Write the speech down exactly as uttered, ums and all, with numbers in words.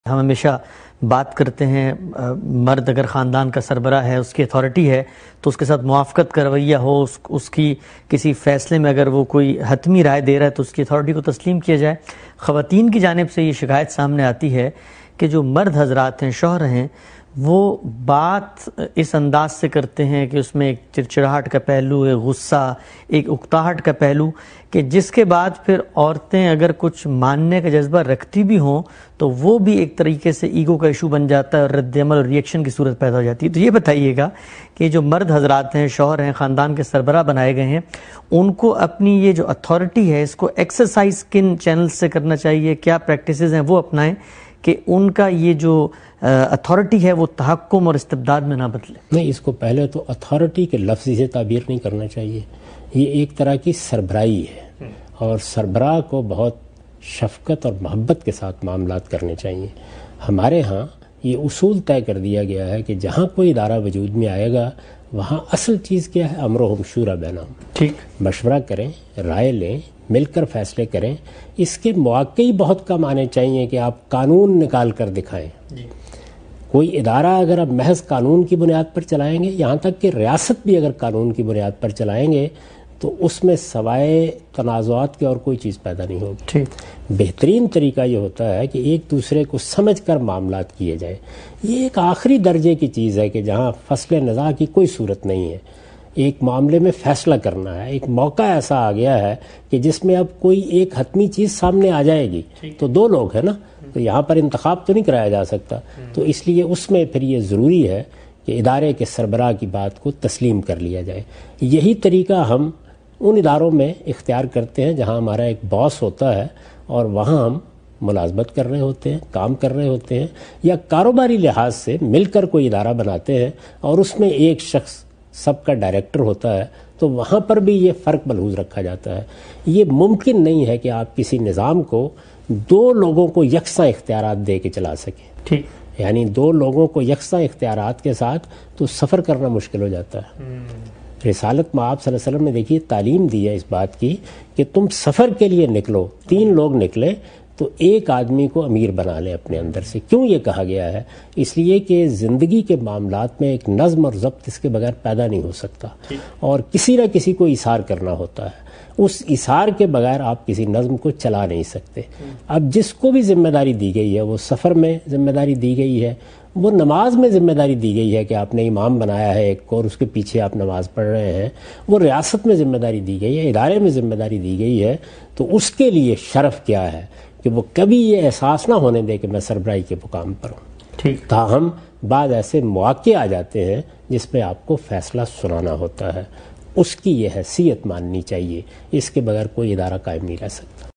ہم ہمیشہ بات کرتے ہیں مرد اگر خاندان کا سربراہ ہے، اس کی اتھارٹی ہے تو اس کے ساتھ موافقت کا رویہ ہو، اس اس کی کسی فیصلے میں اگر وہ کوئی حتمی رائے دے رہا ہے تو اس کی اتھارٹی کو تسلیم کیا جائے۔ خواتین کی جانب سے یہ شکایت سامنے آتی ہے کہ جو مرد حضرات ہیں، شوہر ہیں، وہ بات اس انداز سے کرتے ہیں کہ اس میں ایک چڑچڑاہٹ کا پہلو ہے، غصہ، ایک اکتاہٹ کا پہلو، کہ جس کے بعد پھر عورتیں اگر کچھ ماننے کا جذبہ رکھتی بھی ہوں تو وہ بھی ایک طریقے سے ایگو کا ایشو بن جاتا ہے اور رد عمل اور ریئیکشن کی صورت پیدا ہو جاتی ہے۔ تو یہ بتائیے گا کہ جو مرد حضرات ہیں، شوہر ہیں، خاندان کے سربراہ بنائے گئے ہیں، ان کو اپنی یہ جو اتھارٹی ہے اس کو ایکسرسائز کن چینلز سے کرنا چاہیے، کیا پریکٹسز ہیں وہ اپنائیں کہ ان کا یہ جو اتھارٹی ہے وہ تحکم اور استبداد میں نہ بدلے؟ نہیں، اس کو پہلے تو اتھارٹی کے لفظ سے تعبیر نہیں کرنا چاہیے، یہ ایک طرح کی سربراہی ہے اور سربراہ کو بہت شفقت اور محبت کے ساتھ معاملات کرنے چاہیے۔ ہمارے ہاں یہ اصول طے کر دیا گیا ہے کہ جہاں کوئی ادارہ وجود میں آئے گا وہاں اصل چیز کیا ہے، امرہم شورا بینہم، ٹھیک، مشورہ کریں، رائے لیں، مل کر فیصلے کریں۔ اس کے مواقع ہی بہت کم آنے چاہیے کہ آپ قانون نکال کر دکھائیں۔ جی۔ کوئی ادارہ اگر آپ محض قانون کی بنیاد پر چلائیں گے، یہاں تک کہ ریاست بھی اگر قانون کی بنیاد پر چلائیں گے تو اس میں سوائے تنازعات کے اور کوئی چیز پیدا نہیں ہوگی۔ ٹھیک۔ بہترین طریقہ یہ ہوتا ہے کہ ایک دوسرے کو سمجھ کر معاملات کیے جائیں۔ یہ ایک آخری درجے کی چیز ہے کہ جہاں فصل نزاع کی کوئی صورت نہیں ہے، ایک معاملے میں فیصلہ کرنا ہے، ایک موقع ایسا آ گیا ہے کہ جس میں اب کوئی ایک حتمی چیز سامنے آ جائے گی تو دو لوگ ہیں نا، تو یہاں پر انتخاب تو نہیں کرایا جا سکتا، تو اس لیے اس میں پھر یہ ضروری ہے کہ ادارے کے سربراہ کی بات کو تسلیم کر لیا جائے۔ یہی طریقہ ہم ان اداروں میں اختیار کرتے ہیں جہاں ہمارا ایک باس ہوتا ہے اور وہاں ہم ملازمت کر رہے ہوتے ہیں، کام کر رہے ہوتے ہیں، یا کاروباری لحاظ سے مل کر کوئی ادارہ بناتے ہیں اور اس میں ایک شخص سب کا ڈائریکٹر ہوتا ہے، تو وہاں پر بھی یہ فرق ملحوظ رکھا جاتا ہے۔ یہ ممکن نہیں ہے کہ آپ کسی نظام کو دو لوگوں کو یکساں اختیارات دے کے چلا سکیں۔ ٹھیک، یعنی دو لوگوں کو یکساں اختیارات کے ساتھ تو سفر کرنا مشکل ہو جاتا ہے۔ رسالت میں آپ صلی اللہ علیہ وسلم نے دیکھیے تعلیم دی ہے اس بات کی کہ تم سفر کے لیے نکلو، تین لوگ نکلے تو ایک آدمی کو امیر بنا لیں اپنے اندر سے۔ کیوں یہ کہا گیا ہے؟ اس لیے کہ زندگی کے معاملات میں ایک نظم اور ضبط اس کے بغیر پیدا نہیں ہو سکتا اور کسی نہ کسی کو ایثار کرنا ہوتا ہے۔ اس ایثار کے بغیر آپ کسی نظم کو چلا نہیں سکتے۔ اب جس کو بھی ذمہ داری دی گئی ہے، وہ سفر میں ذمہ داری دی گئی ہے، وہ نماز میں ذمہ داری دی گئی ہے کہ آپ نے امام بنایا ہے ایک کو اور اس کے پیچھے آپ نماز پڑھ رہے ہیں، وہ ریاست میں ذمہ داری دی گئی ہے، ادارے میں ذمہ داری دی گئی ہے، تو اس کے لیے شرف کیا ہے کہ وہ کبھی یہ احساس نہ ہونے دے کہ میں سربراہی کے مقام پر ہوں۔ ٹھیک، تاہم بعض ایسے مواقع آ جاتے ہیں جس میں آپ کو فیصلہ سنانا ہوتا ہے، اس کی یہ حیثیت ماننی چاہیے، اس کے بغیر کوئی ادارہ قائم نہیں رہ سکتا۔